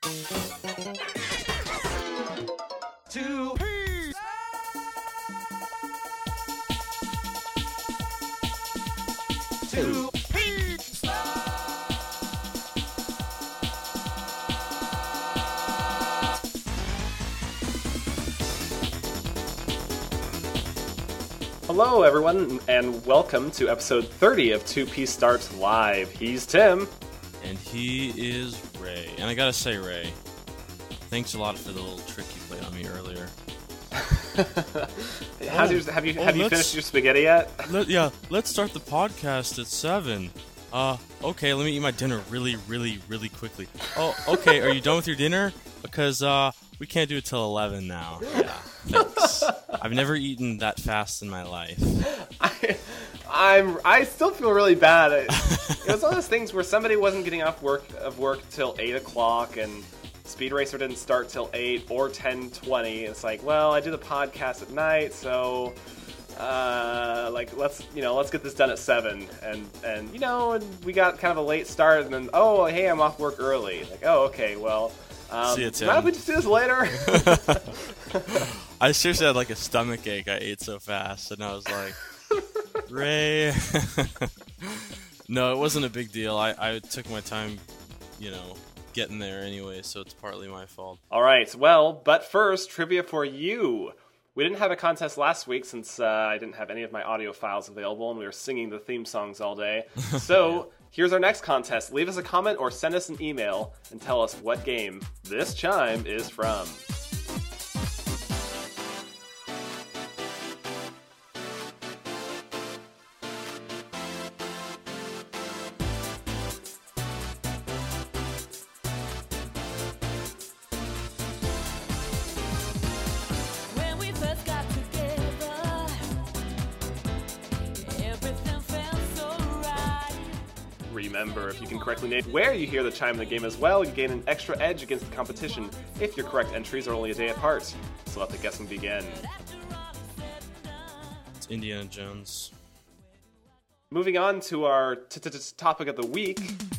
Two P's. Two P's. Hello, everyone, and welcome to episode 30 of 2P Starts Live. He's Tim. And he is Ray. And I gotta say, Ray, thanks a lot for the little trick you played on me earlier. Have you finished your spaghetti yet? Let's start the podcast at 7. Okay, let me eat my dinner really quickly. Oh, okay, are you done with your dinner? Because, we can't do it till 11 now. Yeah, thanks. I've never eaten that fast in my life. I still feel really bad. It was one of those things where somebody wasn't getting off work till 8 o'clock, and Speed Racer didn't start till 8 or 10:20. It's like, well, I do the podcast at night, so let's get this done at 7. And we got kind of a late start, and then hey, I'm off work early. Like, okay, well, see you, Tim. Why don't we just do this later? I seriously had like a stomach ache. I ate so fast, and I was like, Ray. No, it wasn't a big deal. I took my time, getting there anyway, so it's partly my fault. All right, well, but first, trivia for you. We didn't have a contest last week since I didn't have any of my audio files available, and we were singing the theme songs all day. So here's our next contest. Leave us a comment or send us an email and tell us what game this chime is from. Remember, if you can correctly name where you hear the chime in the game as well, you gain an extra edge against the competition if your correct entries are only a day apart. So let the guessing begin. It's Indiana Jones. Moving on to our topic of the week.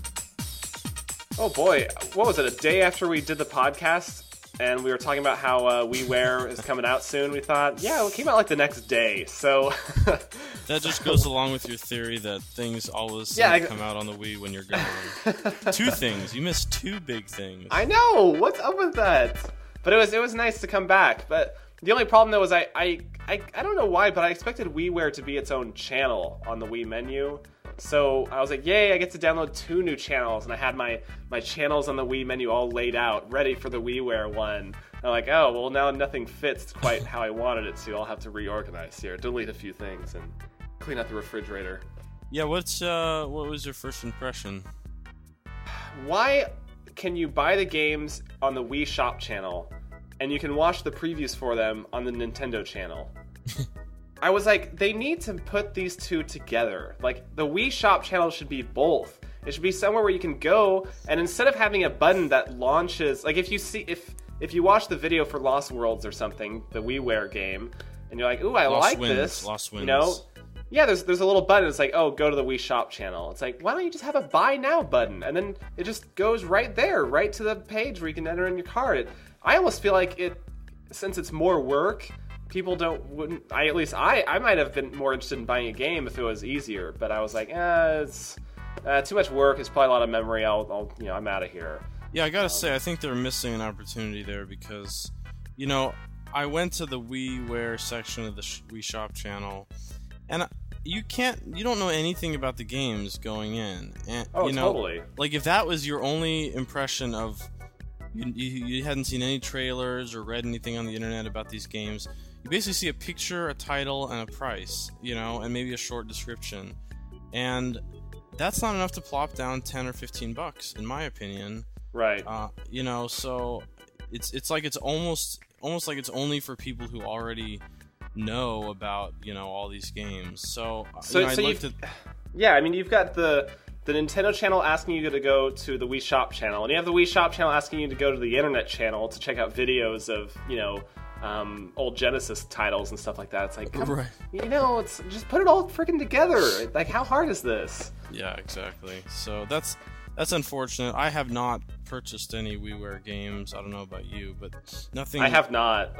Oh boy, what was it, a day after we did the podcast? And we were talking about how WiiWare is coming out soon. We thought, yeah, it came out like the next day. So that just goes along with your theory that things always come out on the Wii when you're gone. 2 things. You missed 2 big things. I know. What's up with that? But it was nice to come back. But the only problem though was I don't know why, but I expected WiiWare to be its own channel on the Wii menu. So I was like, yay, I get to download 2 new channels, and I had my channels on the Wii menu all laid out, ready for the WiiWare one. And I'm like, oh, well, now nothing fits quite how I wanted it to. I'll have to reorganize here, delete a few things, and clean out the refrigerator. Yeah, what was your first impression? Why can you buy the games on the Wii Shop channel, and you can watch the previews for them on the Nintendo channel? I was like, they need to put these 2 together. Like, the Wii Shop channel should be both. It should be somewhere where you can go, and instead of having a button that launches, like if you watch the video for Lost Worlds or something, the WiiWare game, and you're like, ooh, I like this. Lost Winds. Yeah, there's a little button. It's like, oh, go to the Wii Shop channel. It's like, why don't you just have a buy now button, and then it just goes right there, right to the page where you can enter in your card. I almost feel like since it's more work, people I might have been more interested in buying a game if it was easier, but I was like, it's too much work. It's probably a lot of memory. I'm out of here. Yeah, I gotta say, I think they're missing an opportunity there because, I went to the WiiWare section of the Wii Shop channel, and you don't know anything about the games going in. And, totally. Like, if that was your only impression of, you hadn't seen any trailers or read anything on the internet about these games, you basically see a picture, a title, and a price, and maybe a short description. And that's not enough to plop down $10 or $15, in my opinion. Right. So it's like it's almost like it's only for people who already know about, all these games. So yeah, I mean, you've got the Nintendo channel asking you to go to the Wii Shop channel, and you have the Wii Shop channel asking you to go to the internet channel to check out videos of, old Genesis titles and stuff like that. It's like, right. It's just put it all freaking together. Like, how hard is this? Yeah, exactly. So that's that's unfortunate. I have not purchased any WiiWare games. I don't know about you, but nothing. I have not.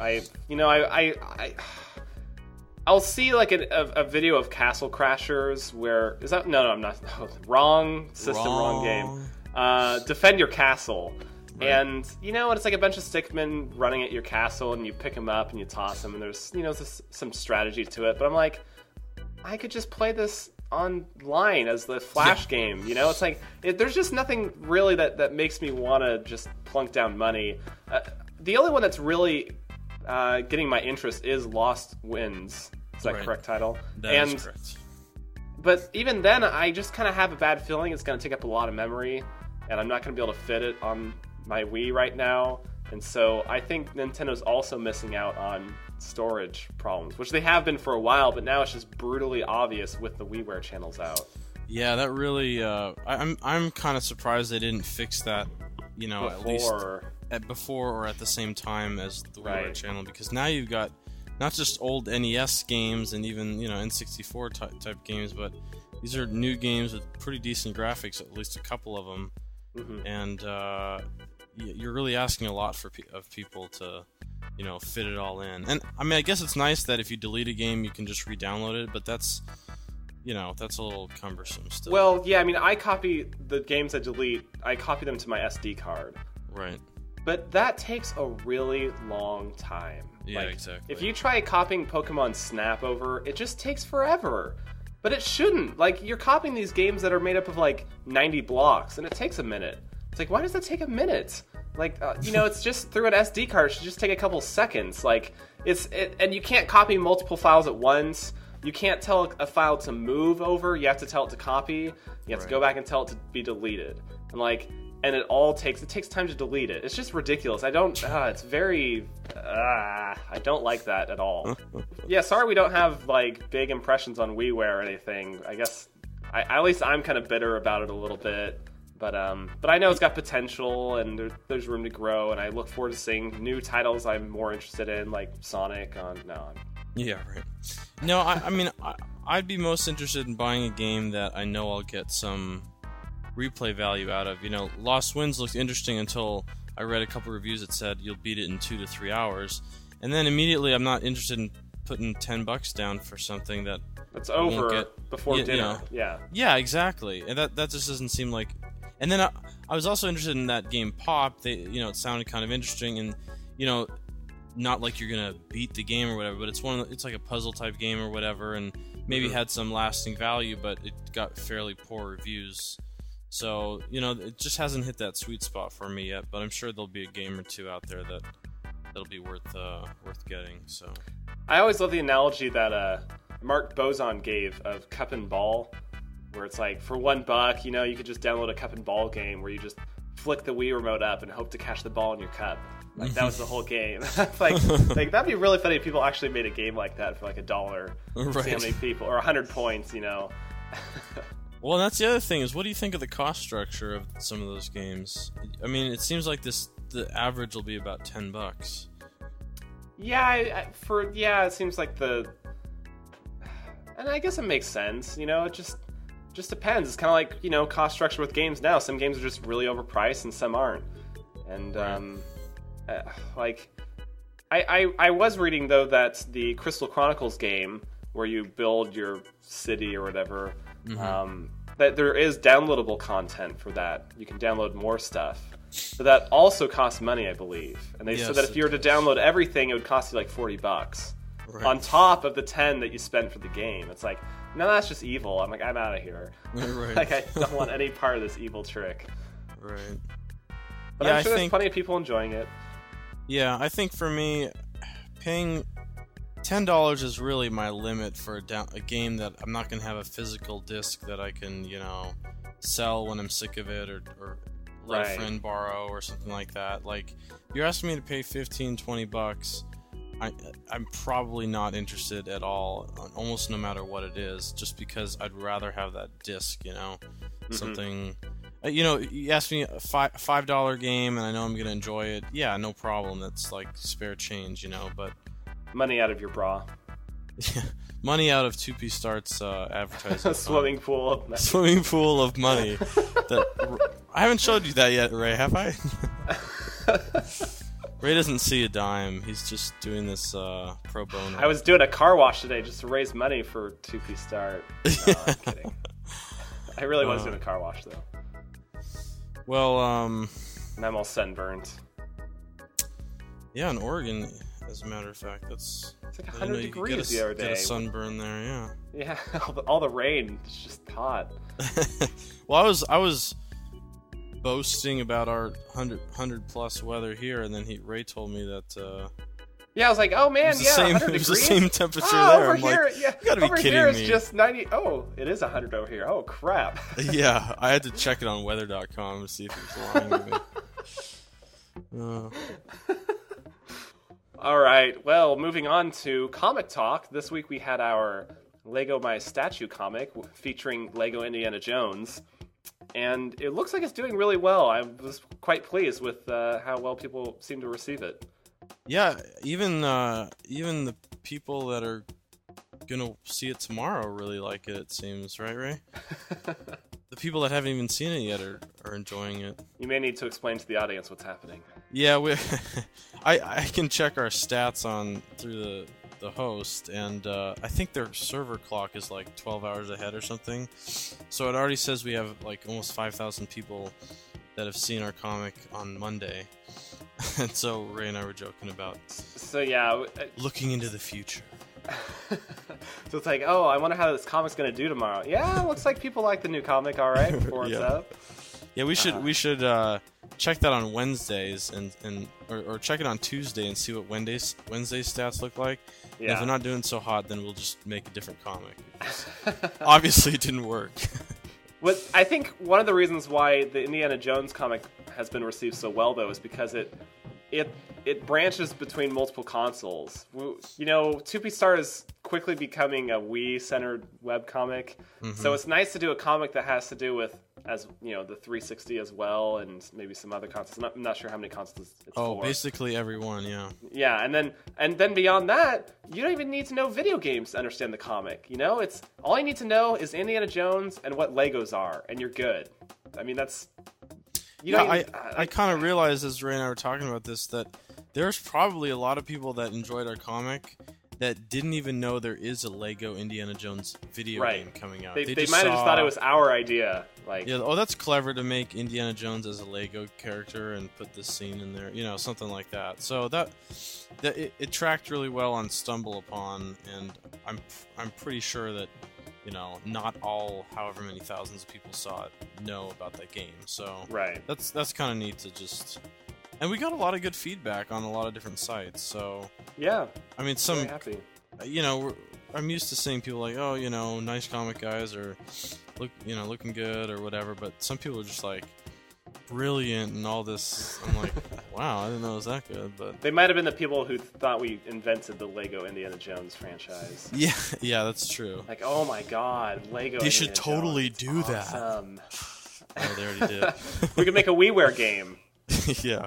I'll see like a video of Castle Crashers where is that? No, I'm not. No, wrong system, wrong game. Defend Your Castle. Right. And it's like a bunch of stickmen running at your castle, and you pick them up and you toss them, and there's some strategy to it. But I'm like, I could just play this online as the Flash game. It's like there's just nothing really that makes me want to just plunk down money. The only one that's really getting my interest is Lost Winds. Is that correct title? That is correct. But even then, I just kind of have a bad feeling it's going to take up a lot of memory, and I'm not going to be able to fit it on my Wii right now. And so I think Nintendo's also missing out on storage problems, which they have been for a while, but now it's just brutally obvious with the WiiWare channels out. Yeah, that really I'm kind of surprised they didn't fix that, at least before or at the same time as the WiiWare channel, because now you've got not just old NES games and even N64 type games, but these are new games with pretty decent graphics, at least a couple of them. Mm-hmm. And you're really asking a lot of people to fit it all in. And I mean, I guess it's nice that if you delete a game you can just re-download it, but that's a little cumbersome still. Well, yeah, I mean, I copy the games I delete, I copy them to my SD card. Right. But that takes a really long time. Yeah, exactly. If you try copying Pokemon Snap over, it just takes forever. But it shouldn't. Like, you're copying these games that are made up of, 90 blocks, and it takes a minute. It's like, why does that take a minute? It's just through an SD card. It should just take a couple seconds. And you can't copy multiple files at once. You can't tell a file to move over. You have to tell it to copy. You have to go back and tell it to be deleted. And it takes time to delete it. It's just ridiculous. I don't like that at all. Yeah, sorry we don't have big impressions on WiiWare or anything. I guess at least I'm kind of bitter about it a little bit. But I know it's got potential and there's room to grow, and I look forward to seeing new titles I'm more interested in, like Sonic. Yeah, right. No, I mean, I'd be most interested in buying a game that I know I'll get some replay value out of. Lost Winds looked interesting until I read a couple reviews that said you'll beat it in 2 to 3 hours, and then immediately I'm not interested in putting $10 down for something that's over before dinner. Yeah, exactly, and that just doesn't seem like. And then I was also interested in that game Pop. It sounded kind of interesting, and not like you're gonna beat the game or whatever, but it's like a puzzle type game or whatever, and maybe had some lasting value, but it got fairly poor reviews. So it just hasn't hit that sweet spot for me yet. But I'm sure there'll be a game or two out there that'll be worth getting. So I always love the analogy that Mark Bozon gave of Cup and Ball, where it's like for $1, you could just download a Cup and Ball game where you just flick the Wii remote up and hope to catch the ball in your cup. That was the whole game. like that'd be really funny if people actually made a game like that for $1. Right. See how many people, or 100 points. Well, that's the other thing is, what do you think of the cost structure of some of those games? I mean, it seems like the average will be about $10. Yeah, it seems like and I guess it makes sense. It just depends. It's kind of like, cost structure with games now. Some games are just really overpriced and some aren't. And I was reading though that the Crystal Chronicles game where you build your city or whatever, that there is downloadable content for that. You can download more stuff. But that also costs money, I believe. And they said that if you were to download everything, it would cost you $40. Right. On top of the 10 that you spent for the game. It's like, no, that's just evil. I'm like, I'm out of here. Right. I don't want any part of this evil trick. Right. But I'm sure there's plenty of people enjoying it. Yeah, I think for me, paying $10 is really my limit for a game that I'm not going to have a physical disc that I can, sell when I'm sick of it, or let a friend borrow or something like that. Like, you're asking me to pay $15-20, I'm probably not interested at all, almost no matter what it is, just because I'd rather have that disc, something. You asked me a $5 game, and I know I'm gonna enjoy it. Yeah, no problem. That's like spare change, but money out of your bra. Yeah. Money out of 2P Start's advertising. A swimming pool of money. Swimming pool of money. I haven't showed you that yet, Ray, have I? Ray doesn't see a dime. He's just doing this pro bono. I was doing a car wash today just to raise money for 2P Start. No, I'm kidding. I really was doing a car wash, though. Well, And I'm all sunburned. yeah, in Oregon, as a matter of fact, It's like 100 degrees the other day. Get a sunburn there, yeah. Yeah, all the rain. It's just hot. Well, I was boasting about our 100 plus weather here, and then Ray told me that. Yeah, I was like, oh man, it 100 was the degrees? same temperature Oh, there. over I'm here, like, yeah, you gotta be over kidding here it's me. just 90. Oh, it is 100 over here. Oh crap. Yeah, I had to check it on weather.com to see if it was lying to me. All right, well, moving on to Comic Talk. This week we had our Lego My Statue comic featuring Lego Indiana Jones. And it looks like it's doing really well. I was quite pleased with how well people seem to receive it. Yeah, even the people that are gonna see it tomorrow really like it. It seems, right, Ray? The people that haven't even seen it yet are enjoying it. You may need to explain to the audience what's happening. Yeah, I can check our stats through the host, and I think their server clock is like 12 hours ahead or something. So it already says we have like almost 5,000 people that have seen our comic on Monday. And so Ray and I were joking about looking into the future. So it's like, oh, I wonder how this comic's going to do tomorrow. Yeah, it looks like people like the new comic all right before it's up. Yeah, we should check that on Wednesdays or check it on Tuesday and see what Wednesday's stats look like. Yeah. And if they're not doing so hot, then we'll just make a different comic. Obviously, it didn't work. What I think one of the reasons why the Indiana Jones comic has been received so well, though, is because it branches between multiple consoles. You know, 2P Star is quickly becoming a Wii-centered webcomic, so it's nice to do a comic that has to do with, as you know, the 360 as well, and maybe some other consoles. I'm not sure how many consoles it's for. Basically everyone, yeah. Yeah, and then beyond that, you don't even need to know video games to understand the comic. You know, it's all you need to know is Indiana Jones and what Legos are, and you're good. I mean, that's. I kind of realized as Ray and I were talking about this that there's probably a lot of people that enjoyed our comic that didn't even know there is a Lego Indiana Jones video game coming out. They might have just thought it was our idea. That's clever to make Indiana Jones as a Lego character and put this scene in there, you know, something like that. So it tracked really well on StumbleUpon, and I'm pretty sure that, you know, not all however many thousands of people saw it know about that game. So that's kind of neat to just. And we got a lot of good feedback on a lot of different sites, so... Yeah, I mean, very happy. You know, I'm used to seeing people like, oh, you know, nice comic guys, or, looking good, or whatever, but some people are just like, brilliant, and all this. I'm like, wow, I didn't know it was that good, but... They might have been the people who thought we invented the Lego Indiana Jones franchise. Yeah, that's true. Like, oh my god, Lego They Indiana should totally Jones. do Awesome. that. Oh, they already did. We could make a WiiWare game. Yeah.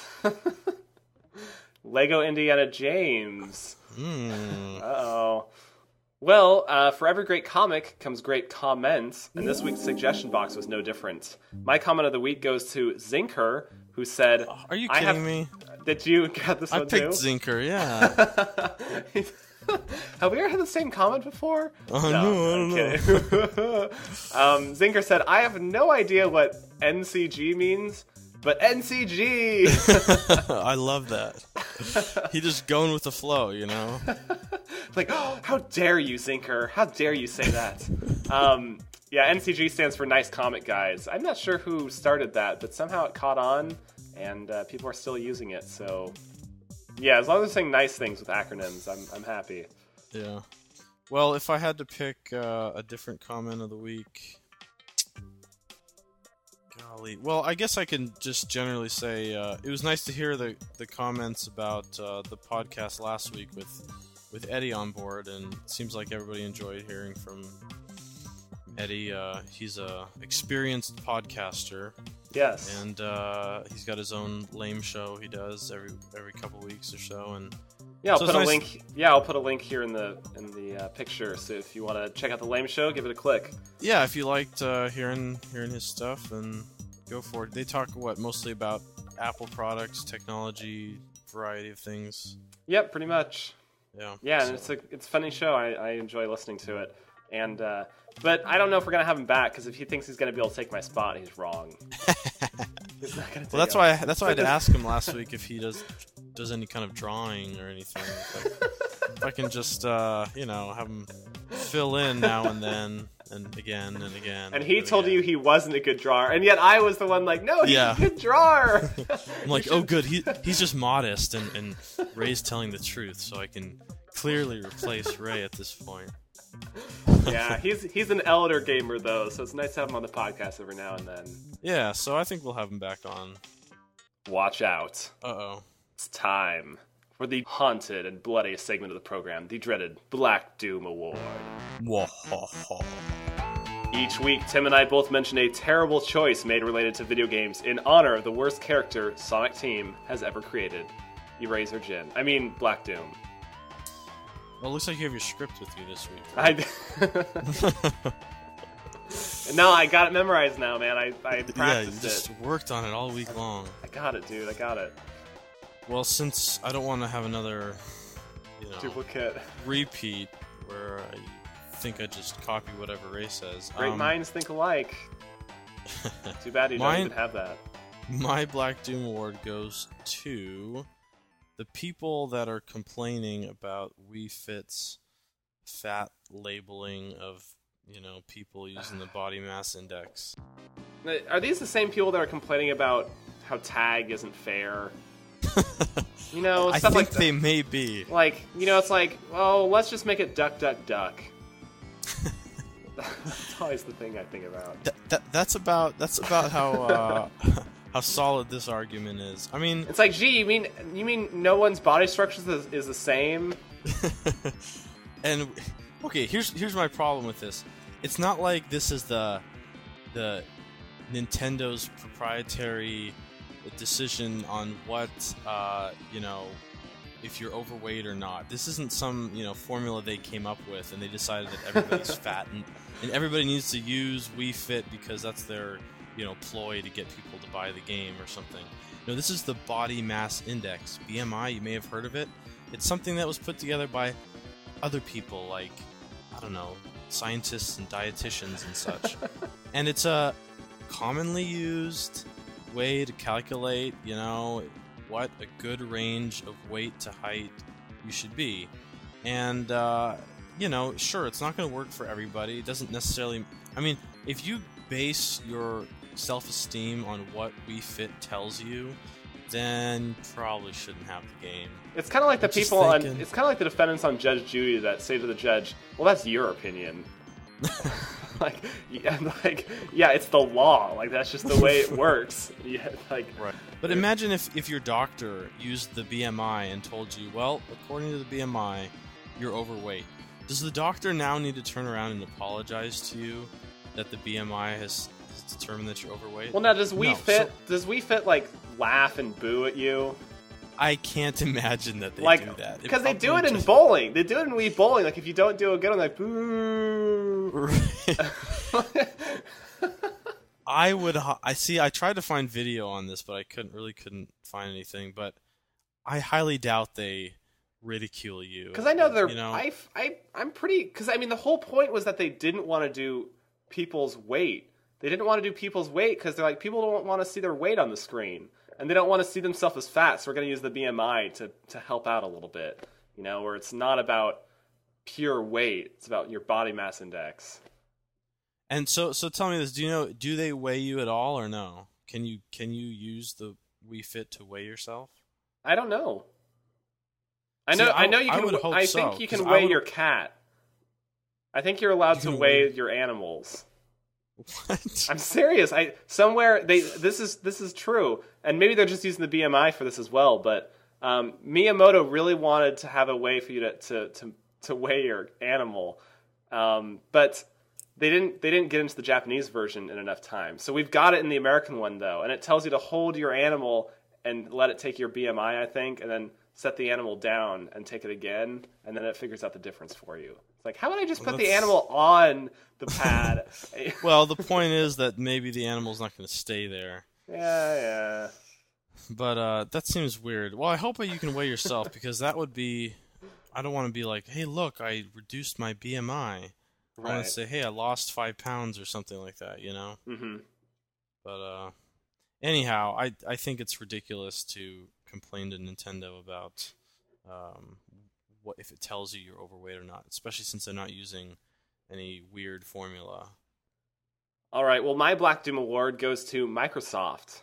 Lego Indiana James. Uh-oh. Well, for every great comic comes great comments, and this week's suggestion box was no different. My comment of the week goes to Zinker, who said... Are you kidding me? Did you get this one too? I picked Zinker, yeah. Have we ever had the same comment before? No, I don't know. Zinker said, I have no idea what NCG means, but NCG! I love that. He just going with the flow, you know? Like, oh, how dare you, Zinker? How dare you say that? Yeah, NCG stands for Nice Comic Guys. I'm not sure who started that, but somehow it caught on, and people are still using it, so... Yeah, as long as they're saying nice things with acronyms, I'm happy. Yeah. Well, if I had to pick a different comment of the week... Golly. Well, I guess I can just generally say it was nice to hear the comments about the podcast last week with Eddie on board, and it seems like everybody enjoyed hearing from Eddie. He's a experienced podcaster. Yes. And he's got his own lame show he does every couple weeks or so, and Yeah, I'll So put it's a nice- link. Yeah, I'll put a link here in the picture. So if you want to check out the Lame Show, give it a click. Yeah, if you liked hearing his stuff, then go for it. They talk mostly about Apple products, technology, variety of things. Yep, pretty much. Yeah. Yeah, and it's a funny show. I enjoy listening to it. And but I don't know if we're gonna have him back because if he thinks he's gonna be able to take my spot, he's wrong. He's not gonna. Well, that's why I had to ask him last week if he does any kind of drawing or anything. If I can just have him fill in now and then and again and again. And he told you he wasn't a good drawer, and yet I was the one like, no, he's a good drawer. I'm like, oh, good. He's just modest, and Ray's telling the truth, so I can clearly replace Ray at this point. Yeah, he's an elder gamer though, so it's nice to have him on the podcast every now and then. Yeah, so I think we'll have him back on. Watch out. Uh-oh. It's time for the haunted and bloody segment of the program, the dreaded Black Doom Award. Each week, Tim and I both mention a terrible choice made related to video games in honor of the worst character Sonic Team has ever created. Eraser Jin. I mean, Black Doom. Well, it looks like you have your script with you this week. No, I got it memorized now, man. I practiced yeah, you just worked on it all week long. I got it, dude. I got it. Well, since I don't want to have another, duplicate repeat where I think I just copy whatever Ray says. Great minds think alike. Too bad you don't even have that. My Black Doom Award goes to the people that are complaining about Wii Fit's fat labeling of, people using the body mass index. Are these the same people that are complaining about how tag isn't fair? I stuff think like they may be. Like, it's like, well, let's just make it duck, duck, duck. That's always the thing I think about. That's about how how solid this argument is. I mean, it's like, gee, you mean no one's body structure is the same? And okay, here's my problem with this. It's not like this is the Nintendo's proprietary decision on what if you're overweight or not. This isn't some formula they came up with and they decided that everybody's fat and everybody needs to use Wii Fit because that's their ploy to get people to buy the game or something. No, this is the Body Mass Index, BMI. You may have heard of it. It's something that was put together by other people, like, I don't know, scientists and dietitians and such. And it's a commonly used way to calculate, what a good range of weight to height you should be. And, sure, it's not going to work for everybody. It doesn't necessarily... I mean, if you base your self-esteem on what Wii Fit tells you, then you probably shouldn't have the game. It's kind of like it's kind of like the defendants on Judge Judy that say to the judge, "Well, that's your opinion." Yeah, it's the law. Like, that's just the way it works. Yeah, right. But imagine if your doctor used the BMI and told you, well, according to the BMI, you're overweight. Does the doctor now need to turn around and apologize to you that the BMI has determined that you're overweight? Well, now does Wii Fit like laugh and boo at you? I can't imagine that they do that. Because they do it in bowling. They do it in Wii Bowling. Like, if you don't do a good one, like, boo. I tried to find video on this, but I couldn't find anything. But I highly doubt they ridicule you. Because I know they're... I'm pretty... Because, I mean, the whole point was that they didn't want to do people's weight. They didn't want to do people's weight because they're like, people don't want to see their weight on the screen. And they don't want to see themselves as fat, so we're going to use the BMI to help out a little bit. Where it's not about pure weight. It's about your body mass index. And so tell me this, do they weigh you at all or no? Can you use the Wii Fit to weigh yourself? I don't know. I know you can. I think you can weigh your cat. I think you're allowed to weigh your animals. What? I'm serious. This is true, and maybe they're just using the BMI for this as well. But Miyamoto really wanted to have a way for you to weigh your animal, but they didn't get into the Japanese version in enough time. So we've got it in the American one though, and it tells you to hold your animal and let it take your BMI, I think, and then set the animal down and take it again, and then it figures out the difference for you. It's like, how would I just put the animal on the pad? Well, the point is that maybe the animal's not going to stay there. Yeah. But that seems weird. Well, I hope you can weigh yourself, because that would be... I don't want to be like, hey, look, I reduced my BMI. I want to say, hey, I lost 5 pounds or something like that, you know? Mm-hmm. But anyhow, I think it's ridiculous to complain to Nintendo about what if it tells you you're overweight or not, especially since they're not using any weird formula. All right, well, my Black Doom Award goes to Microsoft.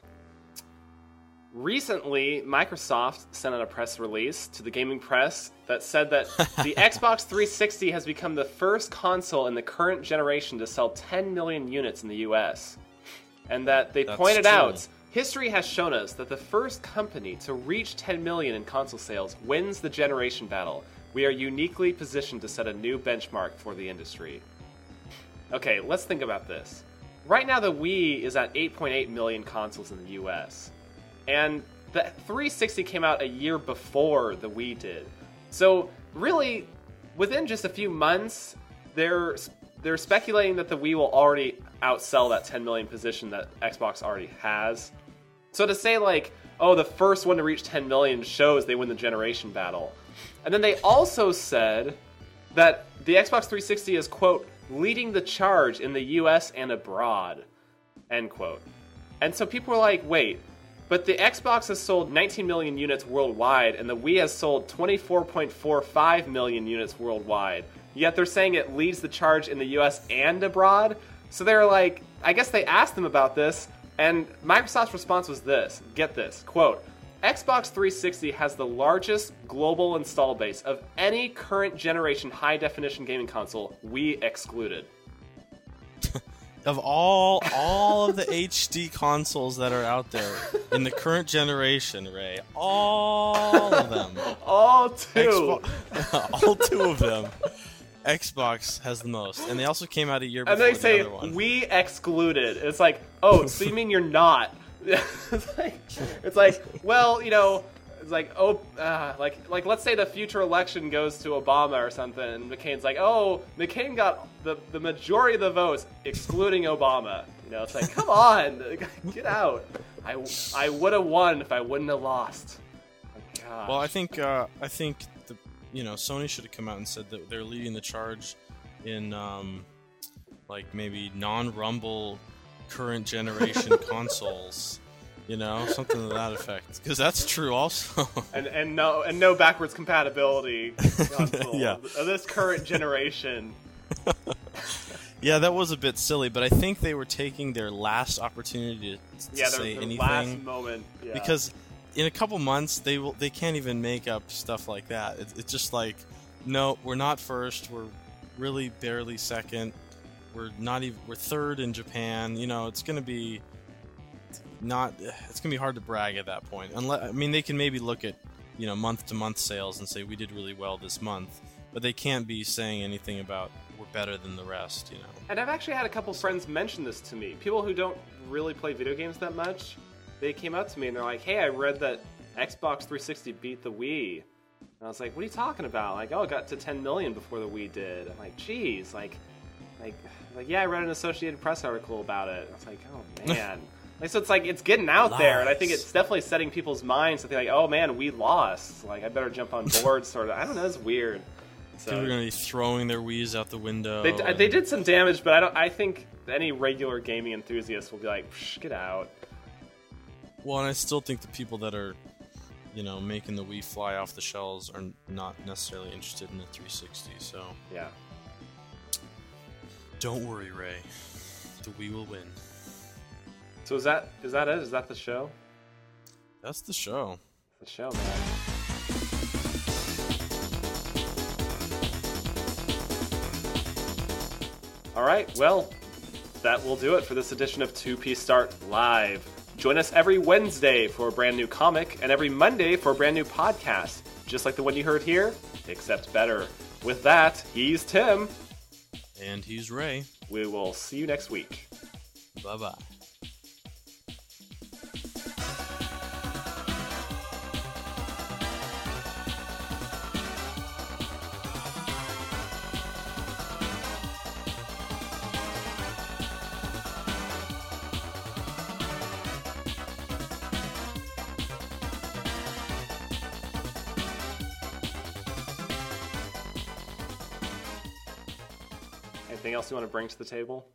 Recently, Microsoft sent out a press release to the gaming press that said that the Xbox 360 has become the first console in the current generation to sell 10 million units in the US. And that they pointed out, history has shown us that the first company to reach 10 million in console sales wins the generation battle. We are uniquely positioned to set a new benchmark for the industry. Okay, let's think about this. Right now, the Wii is at 8.8 million consoles in the US. And the 360 came out a year before the Wii did. So, really, within just a few months, they're speculating that the Wii will already outsell that 10 million position that Xbox already has. So to say, like, oh, the first one to reach 10 million shows they win the generation battle. And then they also said that the Xbox 360 is, quote, leading the charge in the US and abroad, end quote. And so people were like, wait, but the Xbox has sold 19 million units worldwide, and the Wii has sold 24.45 million units worldwide. Yet they're saying it leads the charge in the US and abroad? So they're like, I guess they asked them about this, and Microsoft's response was this. Get this, quote, Xbox 360 has the largest global install base of any current generation high-definition gaming console, Wii excluded. Of all of the HD consoles that are out there in the current generation, Ray, all of them. All two. All two of them. Xbox has the most. And they also came out a year before and they the say, other one. Wii excluded. It's like, oh, so you mean you're not. It's like, well, you know, it's like, oh, like let's say the future election goes to Obama or something, and McCain's like, oh, McCain got the majority of the votes, excluding Obama. You know, it's like, come on, get out. I would have won if I wouldn't have lost. Oh, gosh. Well, I think Sony should have come out and said that they're leading the charge in like maybe non-Rumble current generation consoles. You know, something to that effect, because that's true also. and no backwards compatibility console Yeah. of this current generation. Yeah, that was a bit silly, but I think they were taking their last opportunity to say anything. Last moment. Yeah. Because in a couple months they can't even make up stuff like that. It's just like, no, we're not first. We're really barely second. We're third in Japan. You know, it's gonna be hard to brag at that point. They can maybe look at, month to month sales and say we did really well this month, but they can't be saying anything about we're better than the rest, And I've actually had a couple friends mention this to me. People who don't really play video games that much, they came up to me and they're like, hey, I read that Xbox 360 beat the Wii. And I was like, what are you talking about? Like, oh, it got to 10 million before the Wii did. I'm like, geez, like, yeah, I read an Associated Press article about it. I was like, oh, man. So it's like, it's getting out there, and I think it's definitely setting people's minds to think like, oh man, we lost. Like, I better jump on board, sort of. I don't know, it's weird. So, people are going to be throwing their Wiis out the window. They did some damage, but I think any regular gaming enthusiast will be like, psh, get out. Well, and I still think the people that are, making the Wii fly off the shelves are not necessarily interested in the 360, so... Yeah. Don't worry, Ray. The Wii will win. So is that it? Is that the show? That's the show. The show, man. All right, well, that will do it for this edition of 2P Start Live. Join us every Wednesday for a brand new comic and every Monday for a brand new podcast, just like the one you heard here, except better. With that, he's Tim. And he's Ray. We will see you next week. Bye-bye. anything else you want to bring to the table?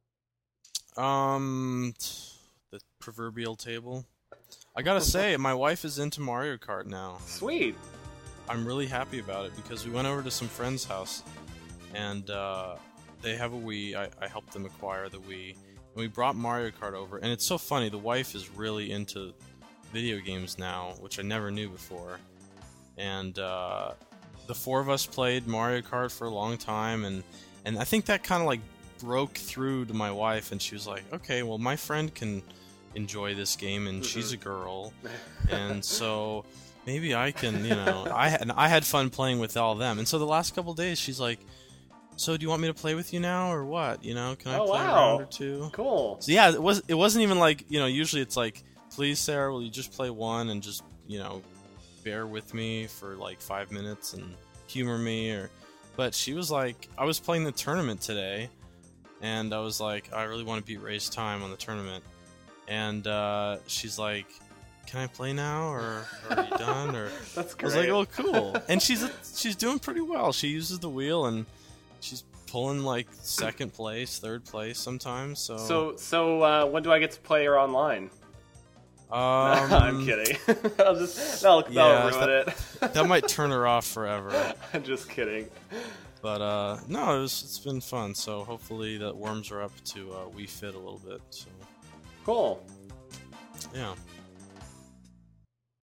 The proverbial table. I gotta say, my wife is into Mario Kart now. Sweet. I'm really happy about it because we went over to some friend's house, and they have a Wii. I helped them acquire the Wii, and we brought Mario Kart over. And it's so funny. The wife is really into video games now, which I never knew before. And the four of us played Mario Kart for a long time, and I think that kind of like broke through to my wife, and she was like, "Okay, well, my friend can enjoy this game, and she's a girl, and so maybe I can, you know." I had fun playing with all of them, and so the last couple of days, she's like, "So do you want me to play with you now, or what? You know, can I play a round or two?" Cool. So yeah, it wasn't even like, you know, usually it's like, "Please, Sarah, will you just play one and just, you know, bear with me for like 5 minutes and humor me?" But she was like, I was playing the tournament today, and I was like, I really want to beat Ray's time on the tournament. And she's like, "Can I play now, or are you done?" Or That's great. I was like, "Oh, cool." And she's doing pretty well. She uses the wheel, and she's pulling like second place, third place sometimes. So when do I get to play her online? I'm kidding. That'll ruin it. That might turn her off forever. I'm just kidding. But no, it's been fun. So hopefully that warms her up to Wii Fit a little bit. So Cool. yeah.